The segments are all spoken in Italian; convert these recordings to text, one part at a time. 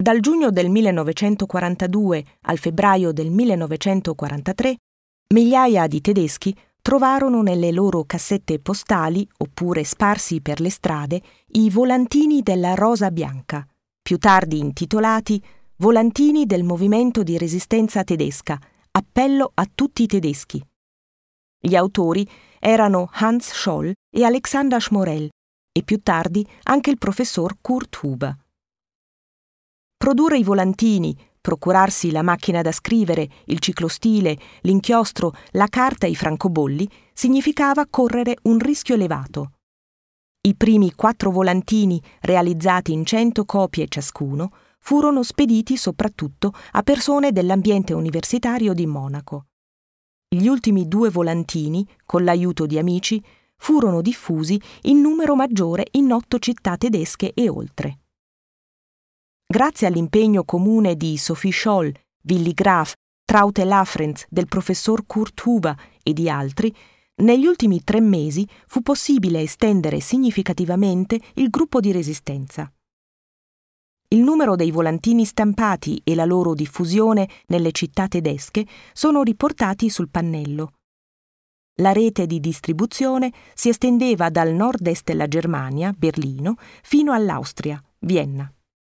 Dal giugno del 1942 al febbraio del 1943, migliaia di tedeschi trovarono nelle loro cassette postali, oppure sparsi per le strade, i volantini della Rosa Bianca, più tardi intitolati Volantini del Movimento di Resistenza Tedesca, appello a tutti i tedeschi. Gli autori erano Hans Scholl e Alexander Schmorell e più tardi anche il professor Kurt Huber. Produrre i volantini, procurarsi la macchina da scrivere, il ciclostile, l'inchiostro, la carta e i francobolli significava correre un rischio elevato. I primi 4 volantini, realizzati in 100 copie ciascuno, furono spediti soprattutto a persone dell'ambiente universitario di Monaco. Gli ultimi 2 volantini, con l'aiuto di amici, furono diffusi in numero maggiore in 8 città tedesche e oltre. Grazie all'impegno comune di Sophie Scholl, Willy Graf, Traute Lafrenz, del professor Kurt Huber e di altri, negli ultimi 3 mesi fu possibile estendere significativamente il gruppo di resistenza. Il numero dei volantini stampati e la loro diffusione nelle città tedesche sono riportati sul pannello. La rete di distribuzione si estendeva dal nord-est della Germania, Berlino, fino all'Austria, Vienna.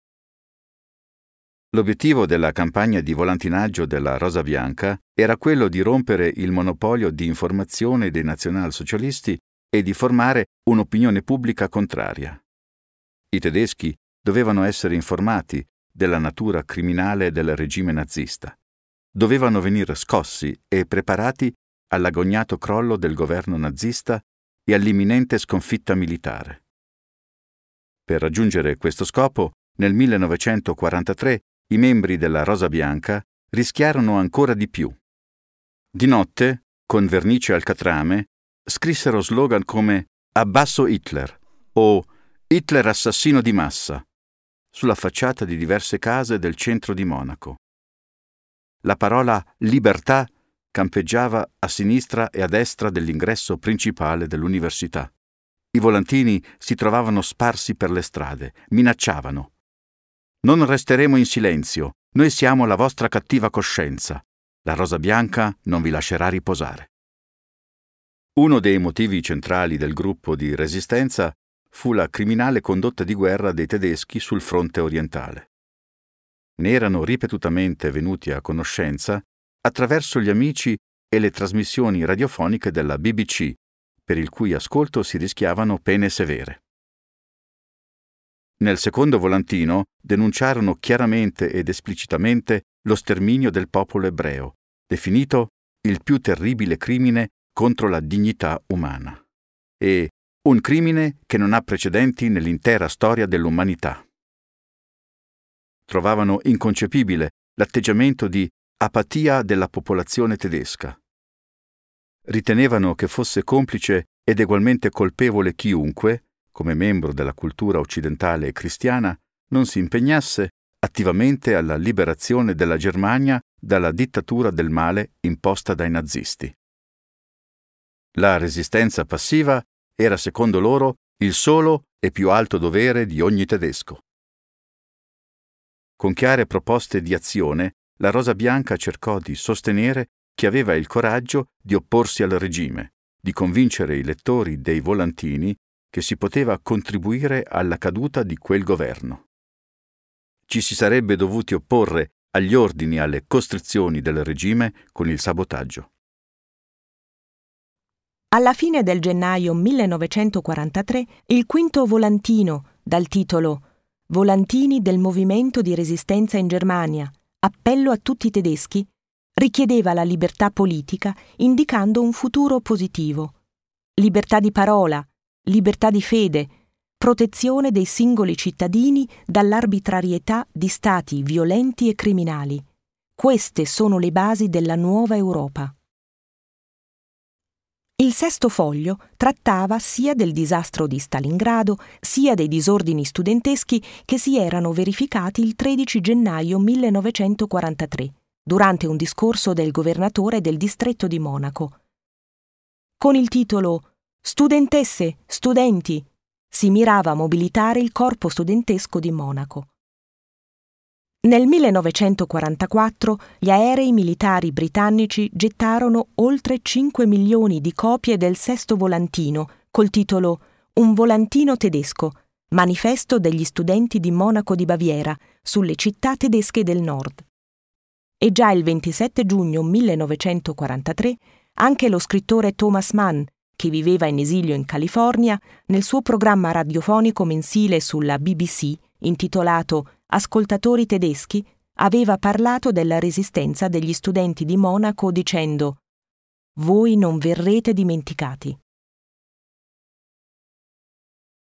L'obiettivo della campagna di volantinaggio della Rosa Bianca era quello di rompere il monopolio di informazione dei nazionalsocialisti e di formare un'opinione pubblica contraria. I tedeschi dovevano essere informati della natura criminale del regime nazista. Dovevano venire scossi e preparati all'agognato crollo del governo nazista e all'imminente sconfitta militare. Per raggiungere questo scopo, nel 1943 i membri della Rosa Bianca rischiarono ancora di più. Di notte, con vernice al catrame, scrissero slogan come «Abbasso Hitler» o «Hitler assassino di massa» sulla facciata di diverse case del centro di Monaco. La parola «libertà» campeggiava a sinistra e a destra dell'ingresso principale dell'università. I volantini si trovavano sparsi per le strade, minacciavano. «Non resteremo in silenzio, noi siamo la vostra cattiva coscienza. La Rosa Bianca non vi lascerà riposare». Uno dei motivi centrali del gruppo di resistenza fu la criminale condotta di guerra dei tedeschi sul fronte orientale. Ne erano ripetutamente venuti a conoscenza attraverso gli amici e le trasmissioni radiofoniche della BBC, per il cui ascolto si rischiavano pene severe. Nel secondo volantino denunciarono chiaramente ed esplicitamente lo sterminio del popolo ebreo, definito il più terribile crimine contro la dignità umana, e un crimine che non ha precedenti nell'intera storia dell'umanità. Trovavano inconcepibile l'atteggiamento di apatia della popolazione tedesca. Ritenevano che fosse complice ed egualmente colpevole chiunque, come membro della cultura occidentale e cristiana, non si impegnasse attivamente alla liberazione della Germania dalla dittatura del male imposta dai nazisti. La resistenza passiva era, secondo loro, il solo e più alto dovere di ogni tedesco. Con chiare proposte di azione, la Rosa Bianca cercò di sostenere chi aveva il coraggio di opporsi al regime, di convincere i lettori dei volantini che si poteva contribuire alla caduta di quel governo. Ci si sarebbe dovuti opporre agli ordini e alle costrizioni del regime con il sabotaggio. Alla fine del gennaio 1943, il quinto volantino, dal titolo «Volantini del Movimento di Resistenza in Germania, appello a tutti i tedeschi», richiedeva la libertà politica indicando un futuro positivo. Libertà di parola, libertà di fede, protezione dei singoli cittadini dall'arbitrarietà di stati violenti e criminali. Queste sono le basi della nuova Europa. Il sesto foglio trattava sia del disastro di Stalingrado, sia dei disordini studenteschi che si erano verificati il 13 gennaio 1943, durante un discorso del governatore del distretto di Monaco. Con il titolo «Studentesse, studenti», si mirava a mobilitare il corpo studentesco di Monaco. Nel 1944 gli aerei militari britannici gettarono oltre 5 milioni di copie del sesto volantino col titolo Un volantino tedesco, manifesto degli studenti di Monaco di Baviera sulle città tedesche del nord. E già il 27 giugno 1943 anche lo scrittore Thomas Mann, che viveva in esilio in California, nel suo programma radiofonico mensile sulla BBC, intitolato Ascoltatori tedeschi, aveva parlato della resistenza degli studenti di Monaco dicendo: «Voi non verrete dimenticati».